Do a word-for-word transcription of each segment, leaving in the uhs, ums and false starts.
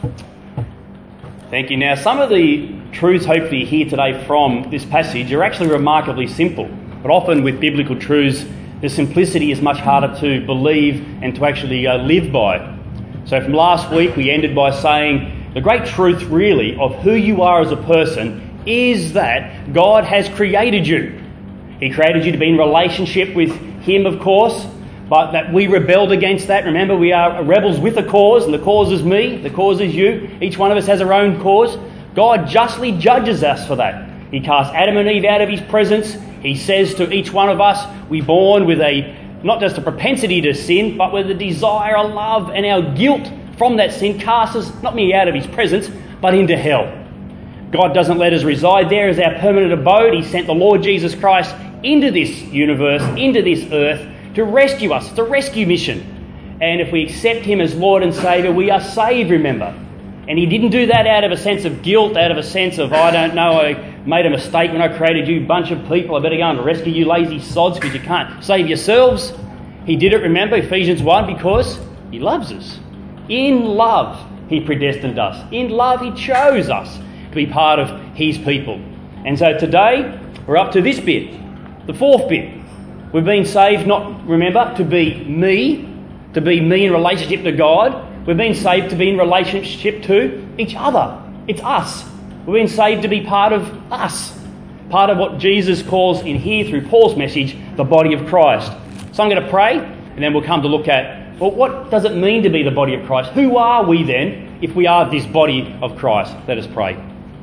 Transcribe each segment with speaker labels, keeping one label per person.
Speaker 1: Thank you. Now, some of the truths hopefully you hear today from this passage are actually remarkably simple, but often with biblical truths, the simplicity is much harder to believe and to actually uh, live by. So from last week, we ended by saying the great truth really of who you are as a person is that God has created you. He created you to be in relationship with Him, of course, but that we rebelled against that. Remember, we are rebels with a cause, and the cause is me, the cause is you. Each one of us has our own cause. God justly judges us for that. He casts Adam and Eve out of His presence. He says to each one of us, we're born with a, not just a propensity to sin, but with a desire, a love, and our guilt from that sin casts us, not merely out of His presence, but into hell. God doesn't let us reside there as our permanent abode. He sent the Lord Jesus Christ into this universe, into this earth, to rescue us. It's a rescue mission. And if we accept Him as Lord and Saviour, we are saved, remember. And He didn't do that out of a sense of guilt, out of a sense of, I don't know, I made a mistake when I created you, bunch of people, I better go and rescue you lazy sods because you can't save yourselves. He did it, remember, Ephesians one, because He loves us. In love, He predestined us. In love, He chose us to be part of His people. And so today, we're up to this bit, the fourth bit. We've been saved, not, remember, to be me, to be me in relationship to God. We've been saved to be in relationship to each other. It's us. We've been saved to be part of us. Part of what Jesus calls in here through Paul's message, the body of Christ. So I'm going to pray, and then we'll come to look at, well, what does it mean to be the body of Christ? Who are we then if we are this body of Christ? Let us pray.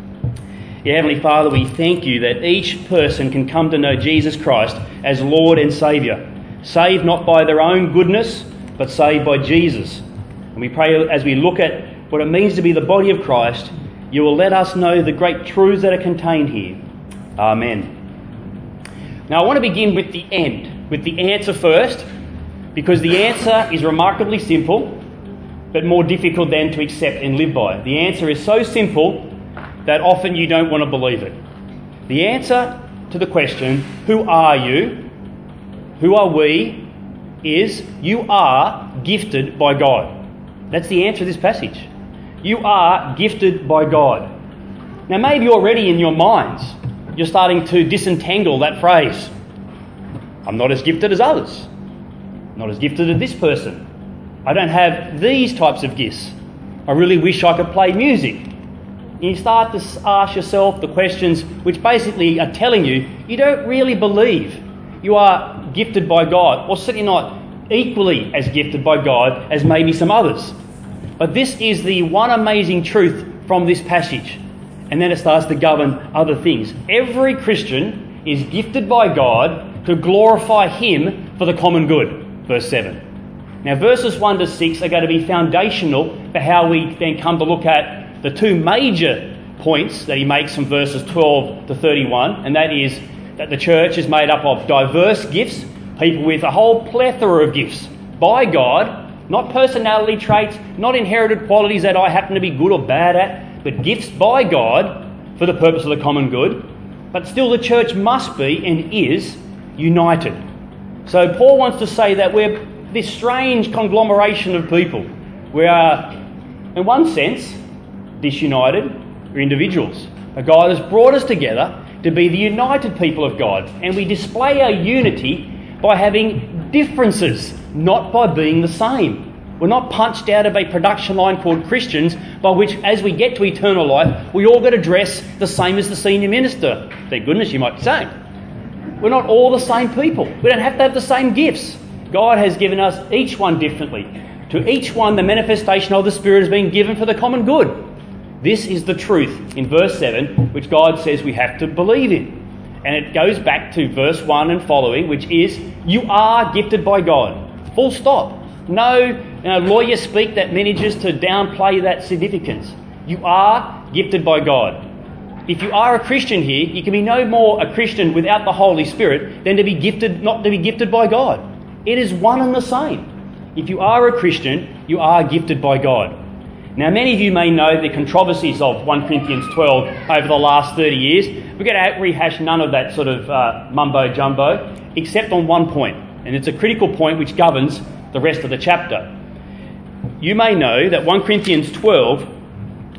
Speaker 1: Yeah, Heavenly Father, we thank You that each person can come to know Jesus Christ as Lord and Saviour. Saved not by their own goodness, but saved by Jesus. And we pray as we look at what it means to be the body of Christ, You will let us know the great truths that are contained here. Amen. Now I want to begin with the end, with the answer first, because the answer is remarkably simple, but more difficult than to accept and live by. The answer is so simple that often you don't want to believe it. The answer to the question, who are you? Who are we? Is you are gifted by God. That's the answer to this passage. You are gifted by God. Now maybe already in your minds, you're starting to disentangle that phrase. I'm not as gifted as others. Not as gifted as this person. I don't have these types of gifts. I really wish I could play music. You start to ask yourself the questions which basically are telling you you don't really believe you are gifted by God, or certainly not equally as gifted by God as maybe some others. But this is the one amazing truth from this passage. And then it starts to govern other things. Every Christian is gifted by God to glorify Him for the common good. Verse seven. Now verses one to six are going to be foundational for how we then come to look at the two major points that he makes from verses twelve to thirty-one, and that is that the church is made up of diverse gifts, people with a whole plethora of gifts by God, not personality traits, not inherited qualities that I happen to be good or bad at, but gifts by God for the purpose of the common good. But still the church must be and is united. So Paul wants to say that we're this strange conglomeration of people. We are, in one sense, disunited. We're individuals. But God has brought us together to be the united people of God. And we display our unity by having differences, not by being the same. We're not punched out of a production line called Christians, by which, as we get to eternal life, we all got to dress the same as the senior minister. Thank goodness, you might be saying. We're not all the same people. We don't have to have the same gifts. God has given us each one differently. To each one, the manifestation of the Spirit has been given for the common good. This is the truth in verse seven, which God says we have to believe in. And it goes back to verse one and following, which is, you are gifted by God. Full stop. No you know, lawyer speak that manages to downplay that significance. You are gifted by God. If you are a Christian here, you can be no more a Christian without the Holy Spirit than to be gifted, not to be gifted by God. It is one and the same. If you are a Christian, you are gifted by God. Now, many of you may know the controversies of First Corinthians twelve over the last thirty years. We're going to rehash none of that sort of uh, mumbo-jumbo, except on one point, and it's a critical point which governs the rest of the chapter. You may know that First Corinthians twelve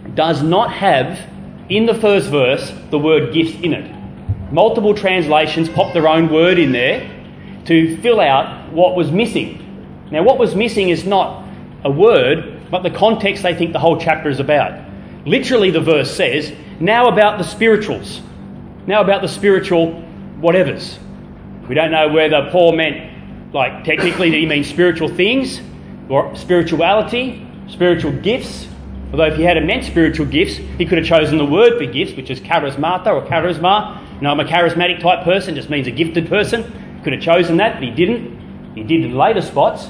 Speaker 1: does not have, in the first verse, the word gifts in it. Multiple translations pop their own word in there to fill out what was missing. Now, what was missing is not a word, but the context they think the whole chapter is about. Literally, the verse says, now about the spirituals. Now about the spiritual whatevers. We don't know whether Paul meant, like, technically that he means spiritual things, or spirituality, spiritual gifts. Although if he had meant spiritual gifts, he could have chosen the word for gifts, which is charismata or charisma. You know, I'm a charismatic type person, just means a gifted person. Could have chosen that, but he didn't. He did in later spots.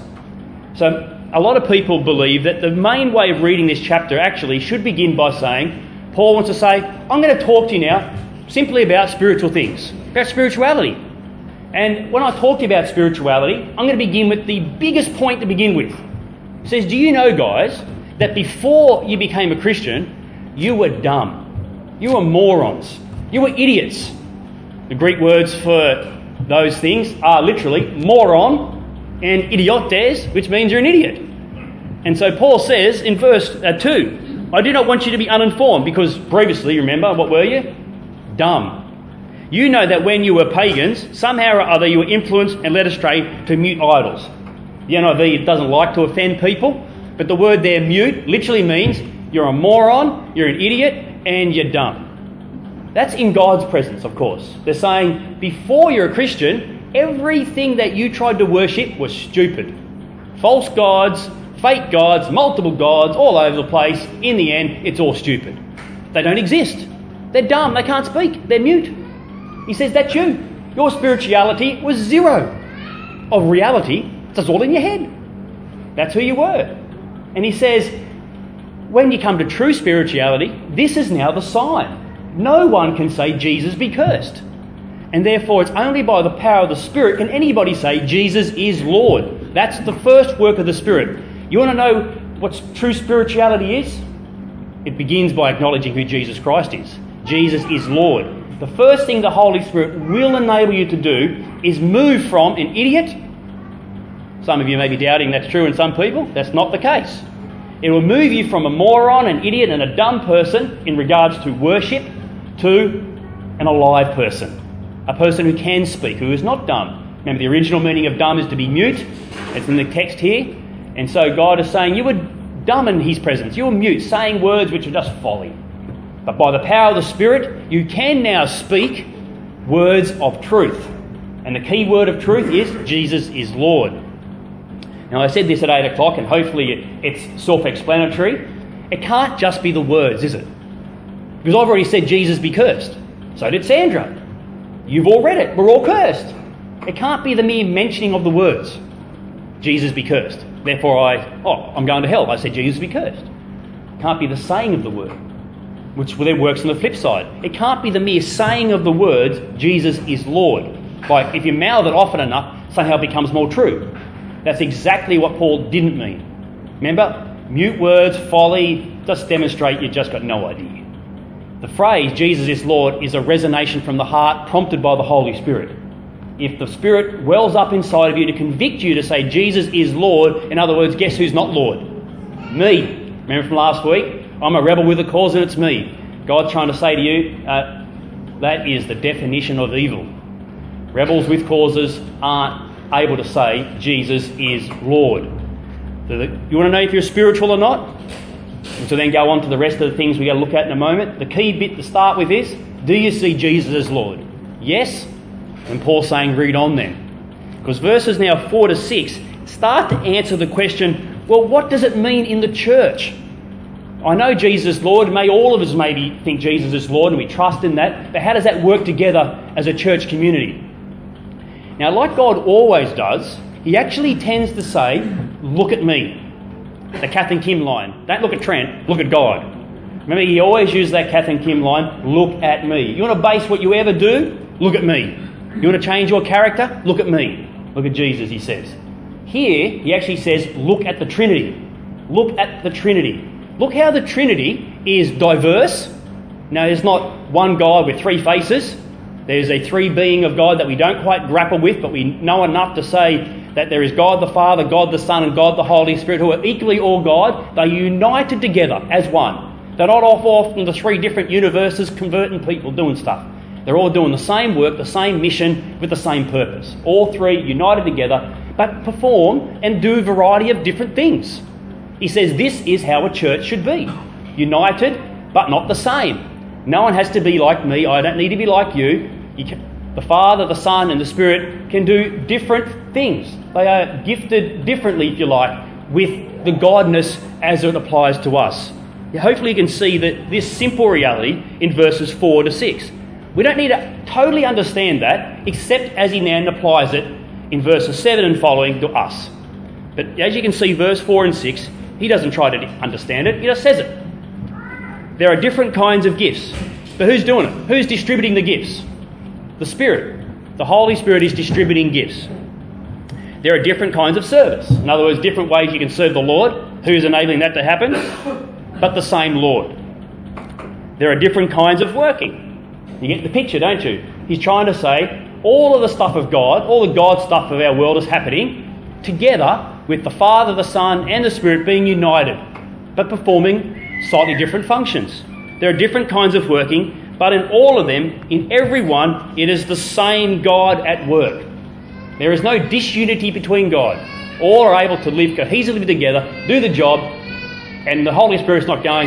Speaker 1: So a lot of people believe that the main way of reading this chapter actually should begin by saying, Paul wants to say, I'm going to talk to you now simply about spiritual things, about spirituality. And when I talk to you about spirituality, I'm going to begin with the biggest point to begin with. He says, do you know, guys, that before you became a Christian, you were dumb. You were morons. You were idiots. The Greek words for those things are literally moron and idiotes, which means you're an idiot. And so Paul says in verse uh, two, I do not want you to be uninformed, because previously, remember, what were you? Dumb. You know that when you were pagans, somehow or other you were influenced and led astray to mute idols. The N I V doesn't like to offend people, but the word there, mute, literally means you're a moron, you're an idiot, and you're dumb. That's in God's presence, of course. They're saying, before you're a Christian, everything that you tried to worship was stupid. False gods, fake gods, multiple gods, all over the place. In the end, it's all stupid. They don't exist. They're dumb. They can't speak. They're mute. He says, that's you. Your spirituality was zero. Of reality, it's all in your head. That's who you were. And he says, when you come to true spirituality, this is now the sign. No one can say Jesus be cursed. And therefore it's only by the power of the Spirit can anybody say Jesus is Lord. That's the first work of the Spirit. You want to know what true spirituality is? It begins by acknowledging who Jesus Christ is. Jesus is Lord. The first thing the Holy Spirit will enable you to do is move from an idiot. Some of you may be doubting that's true in some people. That's not the case. It will move you from a moron, an idiot and a dumb person in regards to worship to an alive person. A person who can speak, who is not dumb. Remember, the original meaning of dumb is to be mute. It's in the text here. And so God is saying you were dumb in his presence. You were mute, saying words which are just folly. But by the power of the Spirit, you can now speak words of truth. And the key word of truth is Jesus is Lord. Now, I said this at eight o'clock, and hopefully it's self-explanatory. It can't just be the words, is it? Because I've already said Jesus be cursed. So did Sandra. You've all read it. We're all cursed. It can't be the mere mentioning of the words. Jesus be cursed. Therefore I, oh, I'm going to hell. I said Jesus be cursed. It can't be the saying of the word, which then works on the flip side. It can't be the mere saying of the words, Jesus is Lord. Like, if you mouth it often enough, somehow it becomes more true. That's exactly what Paul didn't mean. Remember, mute words, folly, just demonstrate you've just got no idea. The phrase, Jesus is Lord, is a resonation from the heart prompted by the Holy Spirit. If the Spirit wells up inside of you to convict you to say Jesus is Lord, in other words, guess who's not Lord? Me. Remember from last week? I'm a rebel with a cause and it's me. God's trying to say to you, uh, that is the definition of evil. Rebels with causes aren't able to say Jesus is Lord. So the, you want to know if you're spiritual or not? And so then go on to the rest of the things we're going to look at in a moment. The key bit to start with is, do you see Jesus as Lord? Yes? And Paul's saying, read on then. Because verses now four to six start to answer the question, well, what does it mean in the church? I know Jesus is Lord. May all of us maybe think Jesus is Lord and we trust in that. But how does that work together as a church community? Now, like God always does, he actually tends to say, look at me. The Kath and Kim line. Don't look at Trent, look at God. Remember, he always used that Kath and Kim line, look at me. You want to base what you ever do? Look at me. You want to change your character? Look at me. Look at Jesus, he says. Here, he actually says, look at the Trinity. Look at the Trinity. Look how the Trinity is diverse. Now, there's not one God with three faces. There's a three being of God that we don't quite grapple with, but we know enough to say that there is God the Father, God the Son, and God the Holy Spirit, who are equally all God. They're united together as one. They're not off off in the three different universes converting people, doing stuff. They're all doing the same work, the same mission, with the same purpose. All three united together, but perform and do a variety of different things. He says this is how a church should be. United, but not the same. No one has to be like me. I don't need to be like you. you can, the Father, the Son, and the Spirit can do different things. They are gifted differently, if you like, with the godness as it applies to us. Hopefully you can see that this simple reality in verses four to six. We don't need to totally understand that, except as he now applies it in verses seven and following to us. But as you can see, verse four and six, he doesn't try to understand it, he just says it. There are different kinds of gifts. But who's doing it? Who's distributing the gifts? The Spirit. The Holy Spirit is distributing gifts. There are different kinds of service. In other words, different ways you can serve the Lord. Who's enabling that to happen? But the same Lord. There are different kinds of working. You get the picture, don't you? He's trying to say all of the stuff of God, all the God stuff of our world is happening together with the Father, the Son and the Spirit being united, but performing slightly different functions. There are different kinds of working, but in all of them, in every one, it is the same God at work. There is no disunity between God. All are able to live cohesively together, do the job, and the Holy Spirit's not going,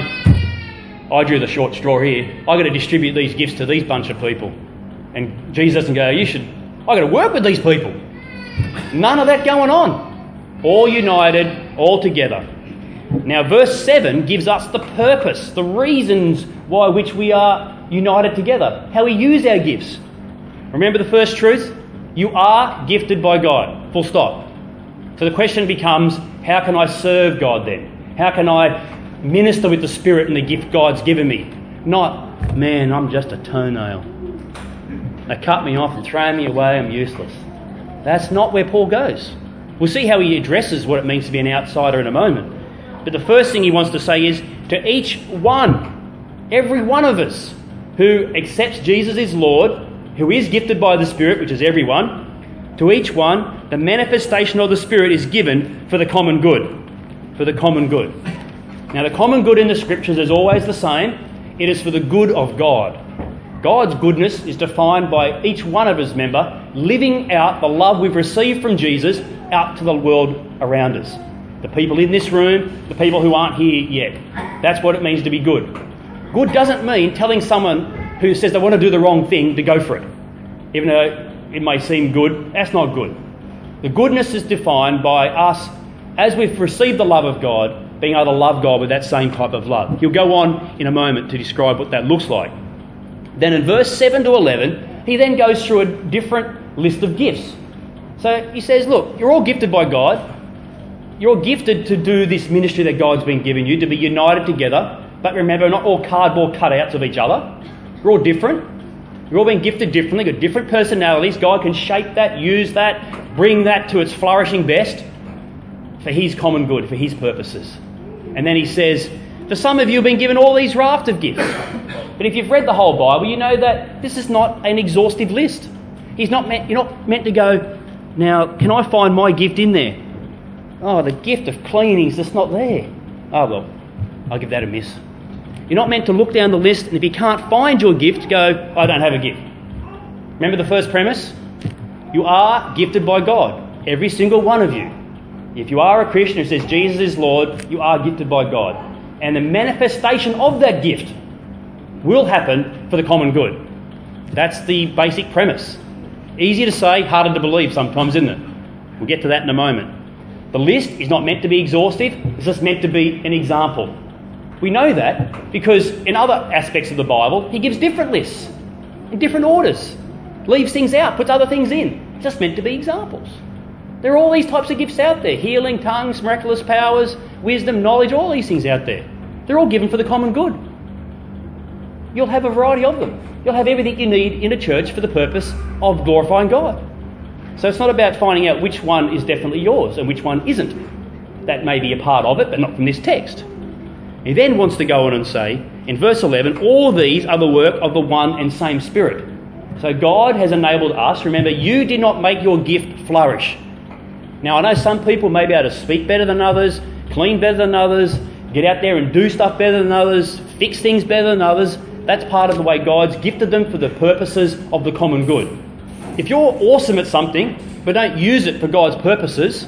Speaker 1: I drew the short straw here. I've got to distribute these gifts to these bunch of people. And Jesus doesn't go, you should, I've got to work with these people. None of that going on. All united, all together. Now verse seven gives us the purpose, the reasons why which we are united together. How we use our gifts. Remember the first truth? You are gifted by God. Full stop. So the question becomes, how can I serve God then? How can I minister with the Spirit and the gift God's given me? Not, man, I'm just a toenail. They cut me off and throw me away, I'm useless. That's not where Paul goes. We'll see how he addresses what it means to be an outsider in a moment. But the first thing he wants to say is, to each one, every one of us who accepts Jesus as Lord, who is gifted by the Spirit, which is everyone, to each one, the manifestation of the Spirit is given for the common good. For the common good. Now, the common good in the Scriptures is always the same. It is for the good of God. God's goodness is defined by each one of his member living out the love we've received from Jesus out to the world around us. The people in this room, the people who aren't here yet. That's what it means to be good. Good doesn't mean telling someone who says they want to do the wrong thing to go for it. Even though it may seem good, that's not good. The goodness is defined by us, as we've received the love of God, being able to love God with that same type of love. He'll go on in a moment to describe what that looks like. Then in verse seven to eleven, he then goes through a different list of gifts. So he says, look, you're all gifted by God. You're all gifted to do this ministry that God's been giving you, to be united together. But remember, not all cardboard cutouts of each other. You're all different. You're all being gifted differently, got different personalities. God can shape that, use that, bring that to its flourishing best for his common good, for his purposes. And then he says, for some of you have been given all these raft of gifts. But if you've read the whole Bible, you know that this is not an exhaustive list. He's not meant, you're not meant to go, now, can I find my gift in there? Oh, the gift of cleaning is just not there. Oh, well, I'll give that a miss. You're not meant to look down the list, and if you can't find your gift, go, I don't have a gift. Remember the first premise? You are gifted by God, every single one of you. If you are a Christian who says Jesus is Lord, you are gifted by God. And the manifestation of that gift will happen for the common good. That's the basic premise. Easy to say, harder to believe sometimes, isn't it? We'll get to that in a moment. The list is not meant to be exhaustive, it's just meant to be an example. We know that because in other aspects of the Bible, he gives different lists, in different orders, leaves things out, puts other things in. It's just meant to be examples. There are all these types of gifts out there. Healing, tongues, miraculous powers, wisdom, knowledge, all these things out there. They're all given for the common good. You'll have a variety of them. You'll have everything you need in a church for the purpose of glorifying God. So it's not about finding out which one is definitely yours and which one isn't. That may be a part of it, but not from this text. He then wants to go on and say, in verse eleven, all these are the work of the one and same Spirit. So God has enabled us. Remember, you did not make your gift flourish. Now, I know some people may be able to speak better than others, clean better than others, get out there and do stuff better than others, fix things better than others. That's part of the way God's gifted them for the purposes of the common good. If you're awesome at something, but don't use it for God's purposes,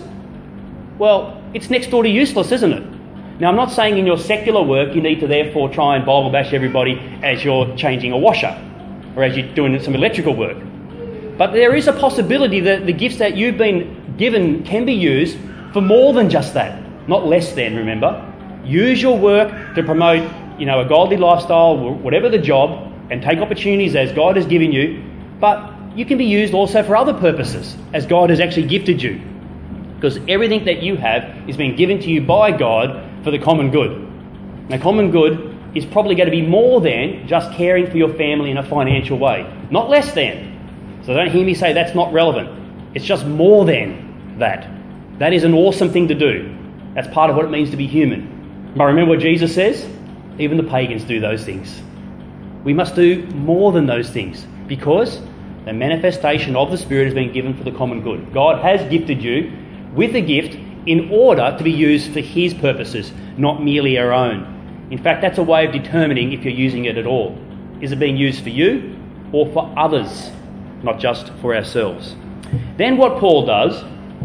Speaker 1: well, it's next door to useless, isn't it? Now, I'm not saying in your secular work you need to therefore try and Bible bash everybody as you're changing a washer or as you're doing some electrical work. But there is a possibility that the gifts that you've been given can be used for more than just that, not less than, remember. Use your work to promote, you know, a godly lifestyle, whatever the job, and take opportunities as God has given you, but you can be used also for other purposes as God has actually gifted you. Because everything that you have is being given to you by God for the common good. Now, common good is probably going to be more than just caring for your family in a financial way, not less than. So don't hear me say that's not relevant. It's just more than that. That is an awesome thing to do. That's part of what it means to be human. But remember what Jesus says? Even the pagans do those things. We must do more than those things because the manifestation of the Spirit has been given for the common good. God has gifted you with a gift in order to be used for His purposes, not merely our own. In fact, that's a way of determining if you're using it at all. Is it being used for you or for others, not just for ourselves? Then what Paul does,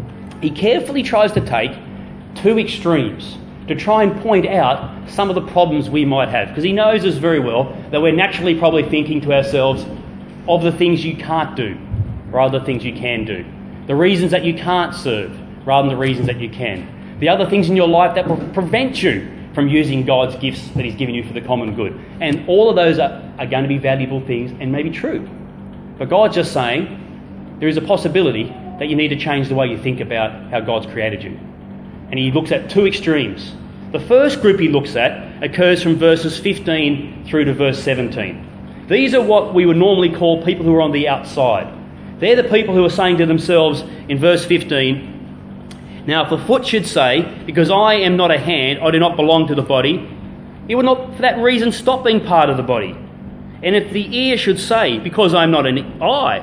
Speaker 1: he carefully tries to take two extremes to try and point out some of the problems we might have, because he knows us very well that we're naturally probably thinking to ourselves of the things you can't do rather than things you can do, the reasons that you can't serve rather than the reasons that you can, the other things in your life that will prevent you from using God's gifts that He's given you for the common good. And all of those are, are going to be valuable things and maybe true. But God's just saying there is a possibility that you need to change the way you think about how God's created you. And He looks at two extremes. The first group He looks at occurs from verses fifteen through to verse seventeen. These are what we would normally call people who are on the outside. They're the people who are saying to themselves in verse fifteen, "Now if the foot should say, because I am not a hand, I do not belong to the body, it would not for that reason stop being part of the body. And if the ear should say, because I am not an eye,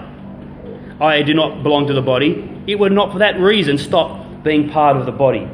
Speaker 1: I do not belong to the body, it would not for that reason stop being part of the body."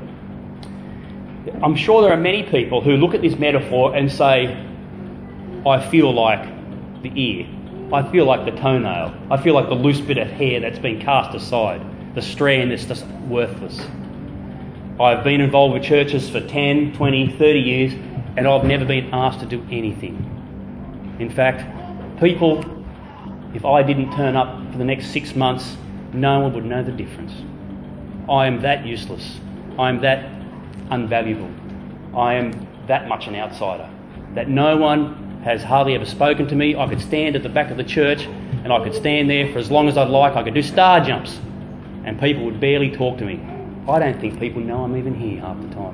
Speaker 1: I'm sure there are many people who look at this metaphor and say, I feel like the ear. I feel like the toenail. I feel like the loose bit of hair that's been cast aside. The strand that's just worthless. I've been involved with churches for ten, twenty, thirty years and I've never been asked to do anything. In fact, people, if I didn't turn up for the next six months, no one would know the difference. I am that useless. I am that unvaluable. I am that much an outsider. That no one has hardly ever spoken to me. I could stand at the back of the church and I could stand there for as long as I'd like. I could do star jumps and people would barely talk to me. I don't think people know I'm even here half the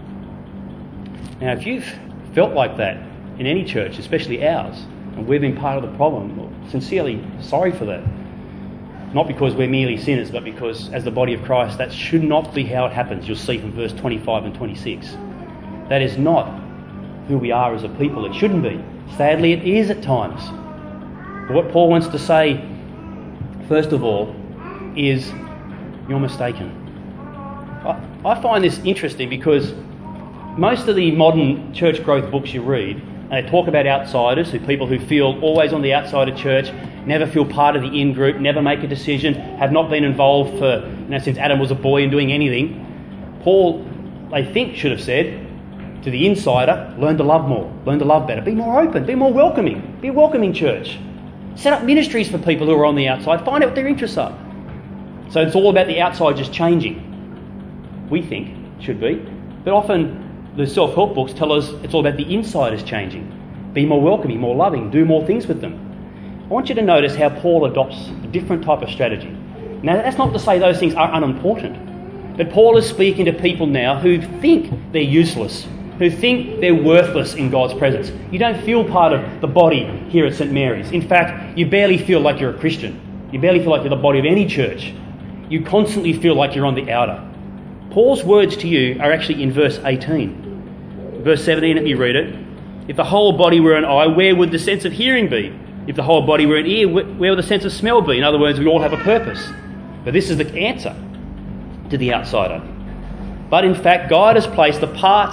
Speaker 1: time. Now, if you've felt like that in any church, especially ours, and we've been part of the problem, well, sincerely sorry for that. Not because we're merely sinners, but because as the body of Christ, that should not be how it happens. You'll see from verse twenty-five and twenty-six. That is not who we are as a people. It shouldn't be. Sadly, it is at times. But what Paul wants to say, first of all, is you're mistaken. I, I find this interesting because most of the modern church growth books you read, and they talk about outsiders, who people who feel always on the outside of church, never feel part of the in-group, never make a decision, have not been involved for, you know, since Adam was a boy in doing anything. Paul, they think, should have said to the insider, learn to love more, learn to love better, be more open, be more welcoming, be a welcoming church. Set up ministries for people who are on the outside, find out what their interests are. So it's all about the outside just changing. We think it should be. But often the self-help books tell us it's all about the insiders changing. Be more welcoming, more loving, do more things with them. I want you to notice how Paul adopts a different type of strategy. Now, that's not to say those things are unimportant, but Paul is speaking to people now who think they're useless, who think they're worthless in God's presence. You don't feel part of the body here at St Mary's. In fact, you barely feel like you're a Christian. You barely feel like you're the body of any church. You constantly feel like you're on the outer. Paul's words to you are actually in verse eighteen. Verse seventeen, let me read it. If the whole body were an eye, where would the sense of hearing be? If the whole body were an ear, where would the sense of smell be? In other words, we all have a purpose. But this is the answer to the outsider. But in fact, God has placed the parts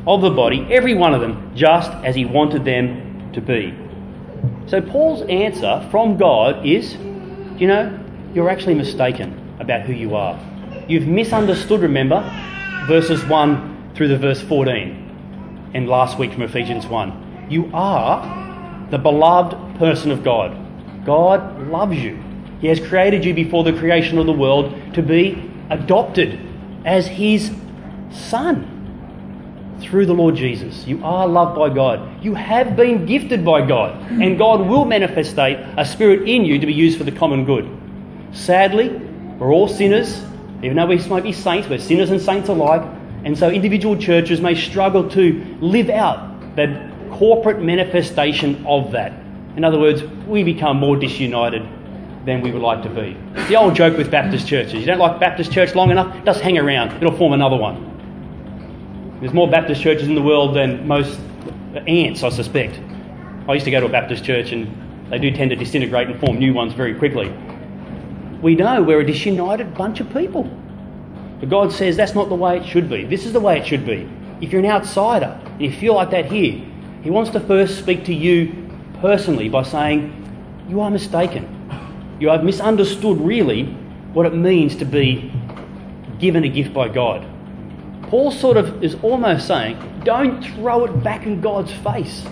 Speaker 1: of the body, every one of them, just as he wanted them to be. So Paul's answer from God is, you know, you're actually mistaken about who you are. You've misunderstood, remember, verses one through the verse fourteen, and last week from Ephesians one. You are the beloved person of God. God loves you. He has created you before the creation of the world to be adopted as his son through the Lord Jesus. You are loved by God. You have been gifted by God, and God will manifestate a spirit in you to be used for the common good. Sadly, we're all sinners. Even though we might be saints, we're sinners and saints alike, and so individual churches may struggle to live out the corporate manifestation of that. In other words, we become more disunited than we would like to be. The old joke with Baptist churches: you don't like Baptist church long enough, just hang around, it'll form another one. There's more Baptist churches in the world than most ants, I suspect. I used to go to a Baptist church and they do tend to disintegrate and form new ones very quickly. We know we're a disunited bunch of people. But God says that's not the way it should be. This is the way it should be. If you're an outsider and you feel like that here, he wants to first speak to you personally by saying, you are mistaken. You have misunderstood really what it means to be given a gift by God. Paul sort of is almost saying, don't throw it back in God's face.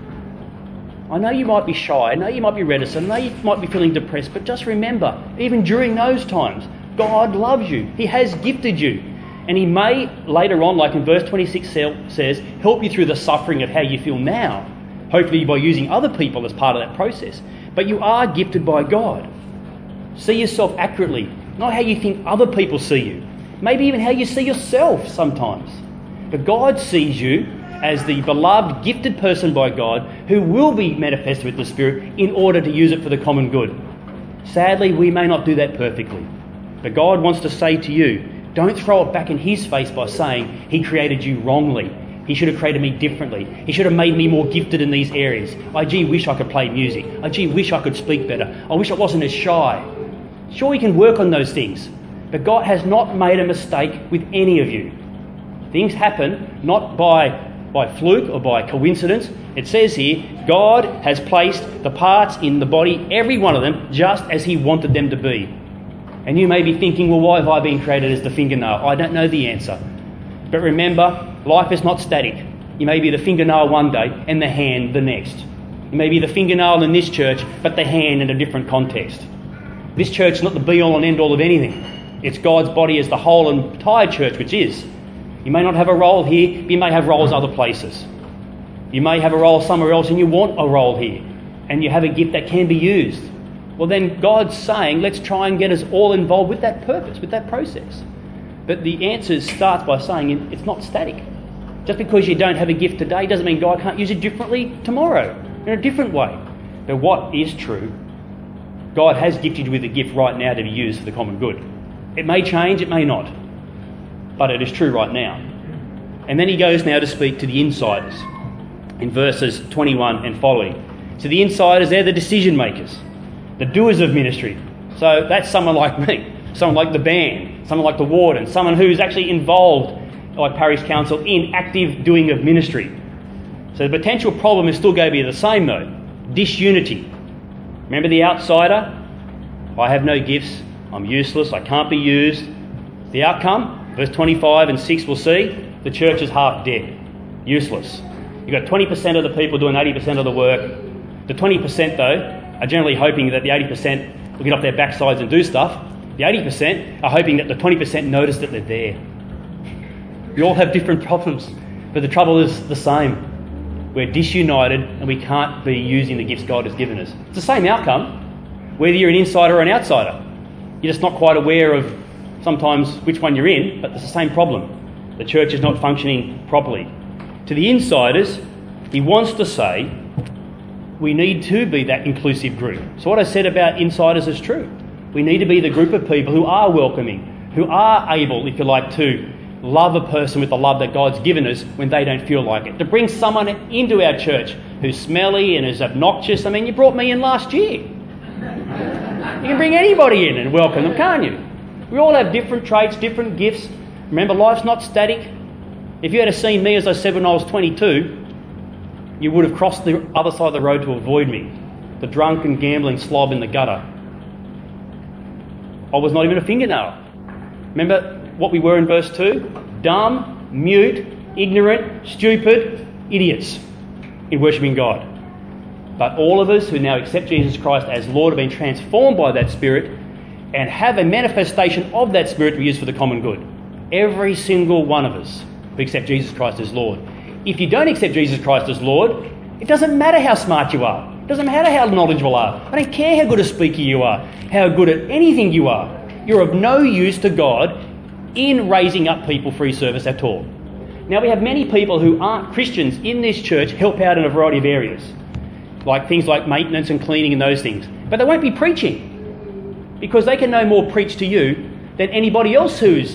Speaker 1: I know you might be shy, I know you might be reticent, I know you might be feeling depressed, but just remember, even during those times, God loves you. He has gifted you. And he may, later on, like in verse twenty-six says, help you through the suffering of how you feel now, hopefully by using other people as part of that process. But you are gifted by God. See yourself accurately, not how you think other people see you. Maybe even how you see yourself sometimes. But God sees you as the beloved, gifted person by God who will be manifested with the Spirit in order to use it for the common good. Sadly, we may not do that perfectly. But God wants to say to you, don't throw it back in his face by saying he created you wrongly. He should have created me differently. He should have made me more gifted in these areas. I gee wish I could play music. I gee wish I could speak better. I wish I wasn't as shy. Sure, you can work on those things. But God has not made a mistake with any of you. Things happen not by, by fluke or by coincidence. It says here, God has placed the parts in the body, every one of them, just as he wanted them to be. And you may be thinking, well, why have I been created as the fingernail? I don't know the answer. But remember, life is not static. You may be the fingernail one day and the hand the next. You may be the fingernail in this church, but the hand in a different context. This church is not the be-all and end-all of anything. It's God's body as the whole and entire church, which is. You may not have a role here, but you may have roles other places. You may have a role somewhere else and you want a role here, and you have a gift that can be used. Well, then God's saying, let's try and get us all involved with that purpose, with that process. But the answer starts by saying it's not static. Just because you don't have a gift today doesn't mean God can't use it differently tomorrow, in a different way. But what is true, God has gifted you with a gift right now to be used for the common good. It may change, it may not. But it is true right now. And then he goes now to speak to the insiders in verses twenty-one and following. So the insiders, they're the decision makers, the doers of ministry. So that's someone like me, someone like the band, someone like the warden, someone who's actually involved, like parish council, in active doing of ministry. So the potential problem is still going to be the same though, disunity. Remember the outsider? I have no gifts, I'm useless, I can't be used. The outcome, verse twenty-five and six, we'll see, the church is half dead, useless. You've got twenty percent of the people doing eighty percent of the work. The twenty percent though are generally hoping that the eighty percent will get off their backsides and do stuff. The eighty percent are hoping that the twenty percent notice that they're there. We all have different problems, but the trouble is the same. We're disunited and we can't be using the gifts God has given us. It's the same outcome, whether you're an insider or an outsider. You're just not quite aware of sometimes which one you're in, but it's the same problem. The church is not functioning properly. To the insiders, he wants to say, we need to be that inclusive group. So what I said about insiders is true. We need to be the group of people who are welcoming, who are able, if you like, to love a person with the love that God's given us when they don't feel like it. To bring someone into our church who's smelly and is obnoxious. I mean, you brought me in last year. You can bring anybody in and welcome them, can't you? We all have different traits, different gifts. Remember, life's not static. If you had seen me, as I said, when I was twenty-two, you would have crossed the other side of the road to avoid me. The drunken, gambling slob in the gutter. I was not even a fingernail. Remember what we were in verse two? Dumb, mute, ignorant, stupid, idiots in worshipping God. But all of us who now accept Jesus Christ as Lord have been transformed by that Spirit and have a manifestation of that Spirit to be used for the common good. Every single one of us who accept Jesus Christ as Lord. If you don't accept Jesus Christ as Lord, it doesn't matter how smart you are. It doesn't matter how knowledgeable you are. I don't care how good a speaker you are, how good at anything you are. You're of no use to God in raising up people for His service at all. Now, we have many people who aren't Christians in this church help out in a variety of areas, like things like maintenance and cleaning and those things. But they won't be preaching, because they can no more preach to you than anybody else who's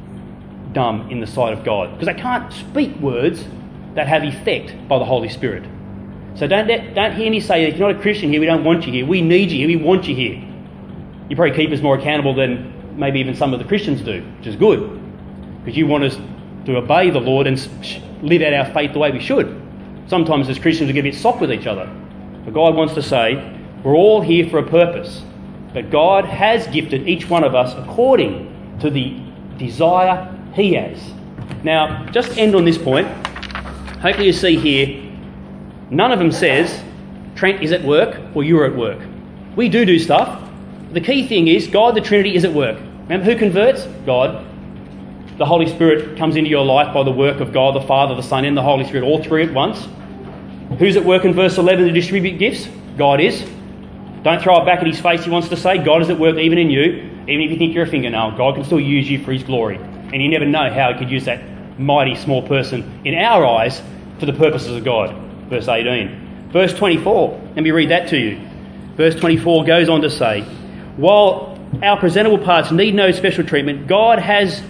Speaker 1: dumb in the sight of God, because they can't speak words that have effect by the Holy Spirit. So don't don't hear me say, if you're not a Christian here, we don't want you here. We need you here. We want you here. You probably keep us more accountable than maybe even some of the Christians do, which is good, because you want us to obey the Lord and live out our faith the way we should. Sometimes as Christians we get a bit soft with each other. But God wants to say, we're all here for a purpose. But God has gifted each one of us according to the desire He has. Now, just to end on this point, hopefully you see here, none of them says, Trent is at work or you're at work. We do do stuff. The key thing is, God the Trinity is at work. Remember who converts? God. The Holy Spirit comes into your life by the work of God, the Father, the Son, and the Holy Spirit, all three at once. Who's at work in verse eleven to distribute gifts? God is. Don't throw it back at His face, He wants to say. God is at work even in you, even if you think you're a fingernail. God can still use you for His glory. And you never know how He could use that mighty small person in our eyes for the purposes of God. Verse eighteen. Verse twenty-four, let me read that to you. Verse twenty-four goes on to say, while our presentable parts need no special treatment, God has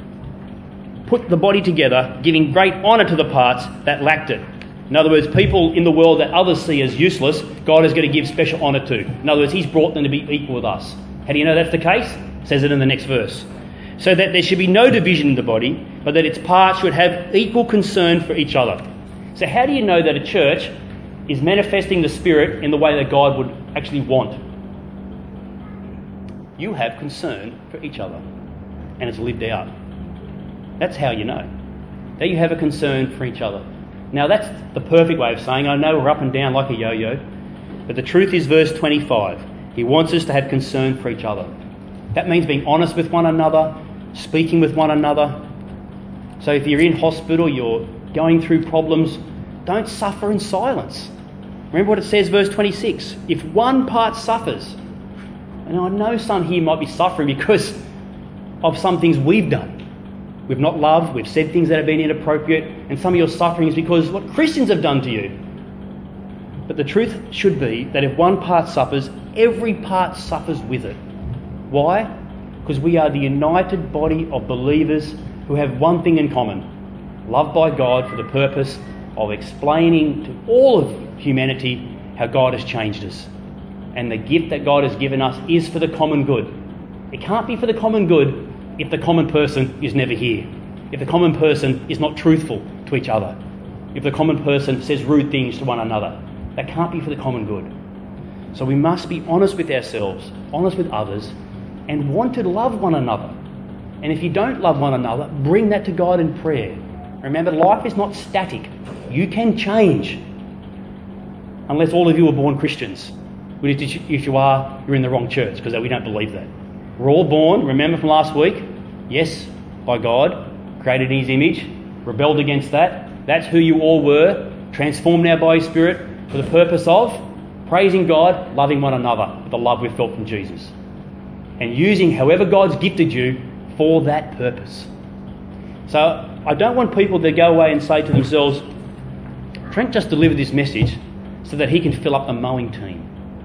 Speaker 1: put the body together, giving great honour to the parts that lacked it. In other words, people in the world that others see as useless, God is going to give special honour to. In other words, He's brought them to be equal with us. How do you know that's the case? It says it in the next verse. So that there should be no division in the body, but that its parts should have equal concern for each other. So how do you know that a church is manifesting the Spirit in the way that God would actually want? You have concern for each other, and it's lived out. That's how you know that you have a concern for each other. Now that's the perfect way of saying, I know we're up and down like a yo-yo, but the truth is verse twenty-five. He wants us to have concern for each other. That means being honest with one another, speaking with one another. So if you're in hospital, you're going through problems, don't suffer in silence. Remember what it says, verse twenty-six. If one part suffers, and I know some here might be suffering because of some things we've done. We've not loved, we've said things that have been inappropriate, and some of your suffering is because what Christians have done to you. But the truth should be that if one part suffers, every part suffers with it. Why? Because we are the united body of believers who have one thing in common: loved by God for the purpose of explaining to all of humanity how God has changed us. And the gift that God has given us is for the common good. It can't be for the common good if the common person is never here. If the common person is not truthful to each other. If the common person says rude things to one another. That can't be for the common good. So we must be honest with ourselves, honest with others, and want to love one another. And if you don't love one another, bring that to God in prayer. Remember, life is not static. You can change. Unless all of you are born Christians. If you are, you're in the wrong church, because we don't believe that. We're all born, remember from last week, yes, by God, created in His image, rebelled against that. That's who you all were, transformed now by His Spirit for the purpose of praising God, loving one another with the love we've felt from Jesus. And using however God's gifted you for that purpose. So I don't want people to go away and say to themselves, Trent just delivered this message so that he can fill up the mowing team.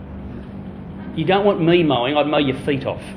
Speaker 1: You don't want me mowing, I'd mow your feet off.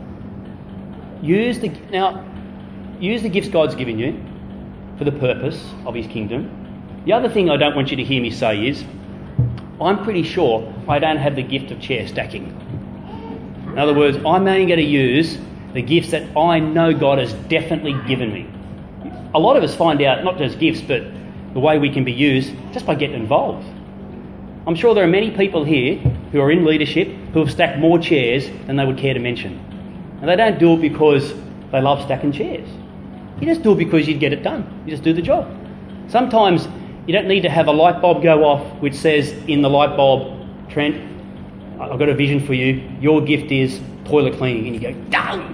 Speaker 1: Use the now, use the gifts God's given you for the purpose of His kingdom. The other thing I don't want you to hear me say is, I'm pretty sure I don't have the gift of chair stacking. In other words, I'm only going to use the gifts that I know God has definitely given me. a lot of us find out not just gifts, but the way we can be used just by getting involved. I'm sure there are many people here who are in leadership who have stacked more chairs than they would care to mention. And they don't do it because they love stacking chairs. You just do it because you'd get it done. You just do the job. Sometimes you don't need to have a light bulb go off which says in the light bulb, Trent, I've got a vision for you. Your gift is toilet cleaning. And you go, done!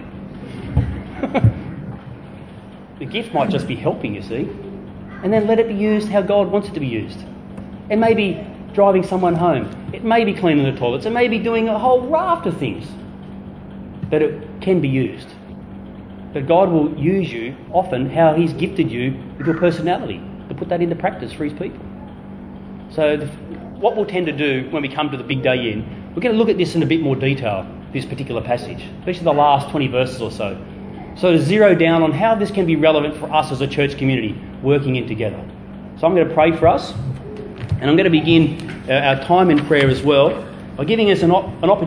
Speaker 1: The gift might just be helping, you see. And then let it be used how God wants it to be used. It may be driving someone home. It may be cleaning the toilets. It may be doing a whole raft of things that it can be used. But God will use you often how He's gifted you with your personality to put that into practice for His people. So the, what we'll tend to do when we come to the big day in, we're going to look at this in a bit more detail, this particular passage, especially the last twenty verses or so. So to zero down on how this can be relevant for us as a church community working in together. So I'm going to pray for us, and I'm going to begin our time in prayer as well by giving us an, op- an opportunity